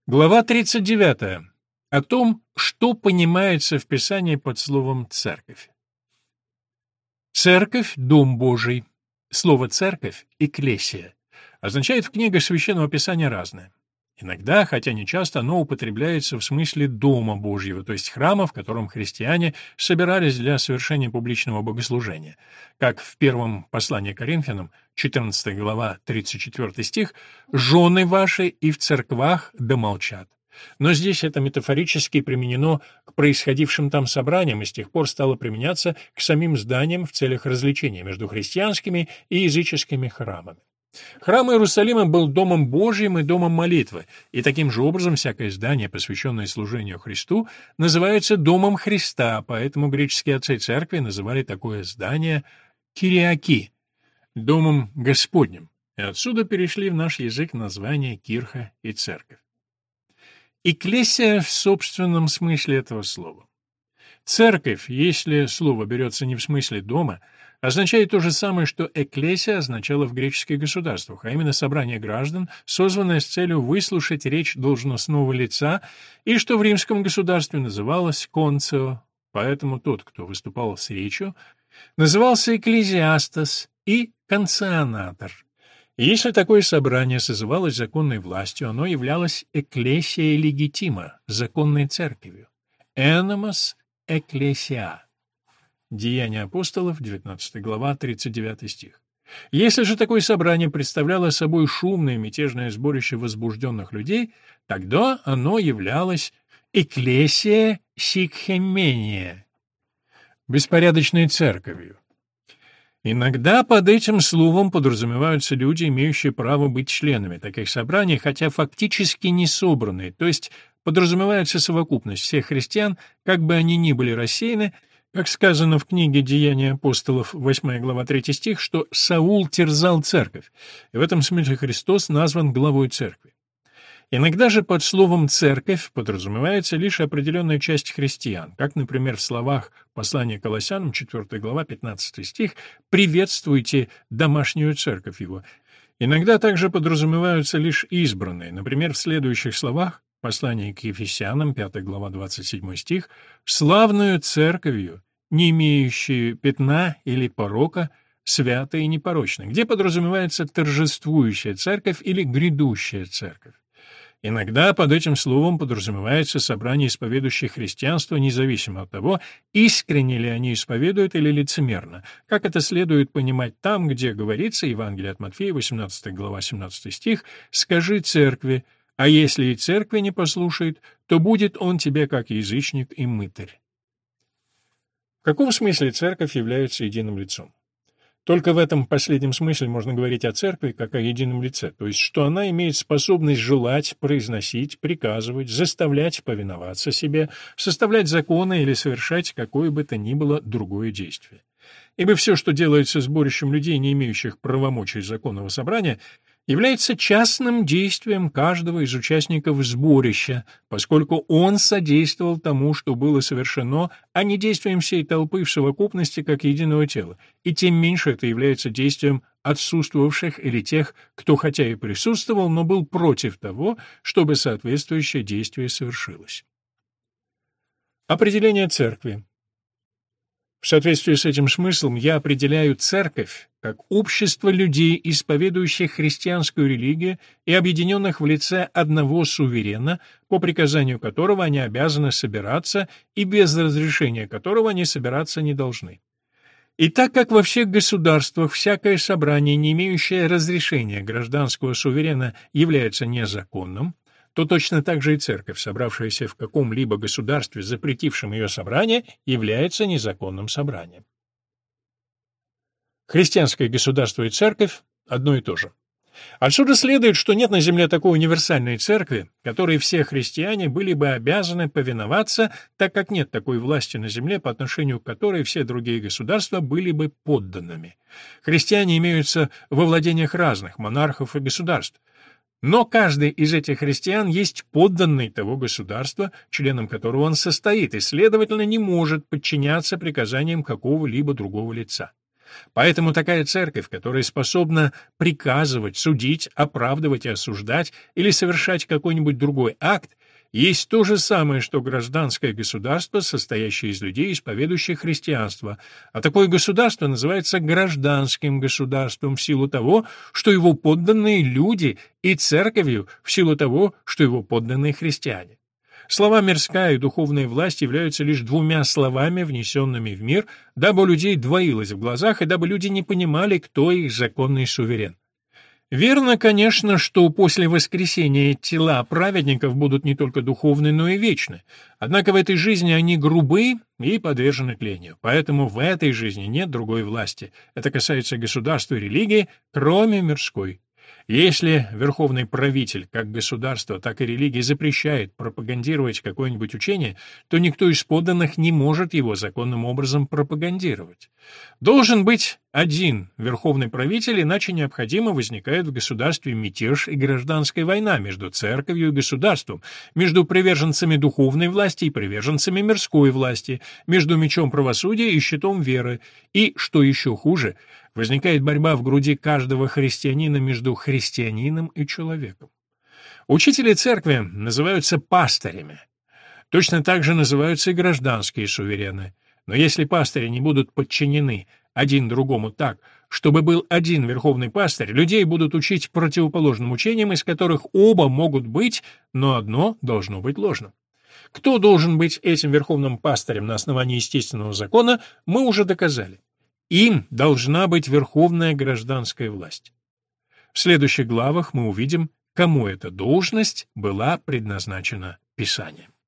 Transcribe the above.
Глава 39. О том, что понимается в Писании под словом «церковь». Церковь — дом Божий. Слово «церковь» — «экклесия» означает в книгах Священного Писания разное. Иногда, хотя не часто, оно употребляется в смысле Дома Божьего, то есть храма, в котором христиане собирались для совершения публичного богослужения. Как в первом послании к Коринфянам, 14 глава, 34 стих, «Жены ваши и в церквах да молчат». Но здесь это метафорически применено к происходившим там собраниям и с тех пор стало применяться к самим зданиям в целях развлечения между христианскими и языческими храмами. Храм Иерусалима был домом Божьим и домом молитвы, и таким же образом всякое здание, посвященное служению Христу, называется домом Христа, поэтому греческие отцы церкви называли такое здание «кириаки» — домом Господним, и отсюда перешли в наш язык названия кирха и церковь. Экклесия в собственном смысле этого слова. Церковь, если слово берется не в смысле дома, означает то же самое, что экклесия означала в греческих государствах, а именно собрание граждан, созванное с целью выслушать речь должностного лица, и что в римском государстве называлось концио, поэтому тот, кто выступал с речью, назывался экклезиастос и конционатор. И если такое собрание созывалось законной властью, оно являлось экклесией легитима, законной церковью. Эномос экклесия. Деяния апостолов, 19 глава, 39 стих. Если же такое собрание представляло собой шумное мятежное сборище возбужденных людей, тогда оно являлось экклесия сикхемения, беспорядочной церковью. Иногда под этим словом подразумеваются люди, имеющие право быть членами таких собраний, хотя фактически не собранные, то есть подразумевается совокупность всех христиан, как бы они ни были рассеяны, как сказано в книге «Деяния апостолов», 8 глава, 3 стих, что «Саул терзал церковь», и в этом смысле Христос назван главой церкви. Иногда же под словом «церковь» подразумевается лишь определенная часть христиан, как, например, в словах послания Колоссянам, 4 глава, 15 стих «Приветствуйте домашнюю церковь его». Иногда также подразумеваются лишь избранные, например, в следующих словах послание к Ефесянам, 5 глава, 27 стих «Славную церковью, не имеющую пятна или порока, святой и непорочной», где подразумевается торжествующая церковь или грядущая церковь. Иногда под этим словом подразумевается собрание исповедующих христианство, независимо от того, искренне ли они исповедуют или лицемерно, как это следует понимать там, где говорится, Евангелие от Матфея, 18 глава, 17 стих, «Скажи церкви, а если и церкви не послушает, то будет он тебе как язычник и мытарь». В каком смысле церковь является единым лицом? Только в этом последнем смысле можно говорить о церкви как о едином лице, то есть что она имеет способность желать, произносить, приказывать, заставлять повиноваться себе, составлять законы или совершать какое бы то ни было другое действие. Ибо все, что делается сборищем людей, не имеющих правомочий законного собрания, является частным действием каждого из участников сборища, поскольку он содействовал тому, что было совершено, а не действием всей толпы в совокупности как единого тела, и тем меньше это является действием отсутствовавших или тех, кто хотя и присутствовал, но был против того, чтобы соответствующее действие совершилось. Определение церкви. В соответствии с этим смыслом я определяю церковь как общество людей, исповедующих христианскую религию и объединенных в лице одного суверена, по приказанию которого они обязаны собираться и без разрешения которого они собираться не должны. И так как во всех государствах всякое собрание, не имеющее разрешения гражданского суверена, является незаконным, то точно так же и церковь, собравшаяся в каком-либо государстве, запретившем ее собрание, является незаконным собранием. Христианское государство и церковь – одно и то же. Отсюда следует, что нет на земле такой универсальной церкви, которой все христиане были бы обязаны повиноваться, так как нет такой власти на земле, по отношению к которой все другие государства были бы подданными. Христиане имеются во владениях разных монархов и государств. Но каждый из этих христиан есть подданный того государства, членом которого он состоит, и, следовательно, не может подчиняться приказаниям какого-либо другого лица. Поэтому такая церковь, которая способна приказывать, судить, оправдывать и осуждать или совершать какой-нибудь другой акт, есть то же самое, что гражданское государство, состоящее из людей, исповедующих христианство, а такое государство называется гражданским государством в силу того, что его подданные люди, и церковью в силу того, что его подданные христиане. Слова «мирская» и «духовная власть» являются лишь двумя словами, внесенными в мир, дабы у людей двоилось в глазах и дабы люди не понимали, кто их законный суверен. Верно, конечно, что после воскресения тела праведников будут не только духовны, но и вечны. Однако в этой жизни они грубы и подвержены тлению. Поэтому в этой жизни нет другой власти. Это касается государства и религии, кроме мирской. Если верховный правитель как государство, так и религии запрещает пропагандировать какое-нибудь учение, то никто из подданных не может его законным образом пропагандировать. Должен быть один верховный правитель, иначе необходимо возникает в государстве мятеж и гражданская война между церковью и государством, между приверженцами духовной власти и приверженцами мирской власти, между мечом правосудия и щитом веры, и, что еще хуже, возникает борьба в груди каждого христианина между христианином и человеком. Учители церкви называются пастырями. Точно так же называются и гражданские суверены. Но если пастыри не будут подчинены один другому так, чтобы был один верховный пастырь, людей будут учить противоположным учениям, из которых оба могут быть, но одно должно быть ложным. Кто должен быть этим верховным пастырем на основании естественного закона, мы уже доказали. Им должна быть верховная гражданская власть. В следующих главах мы увидим, кому эта должность была предназначена Писанием.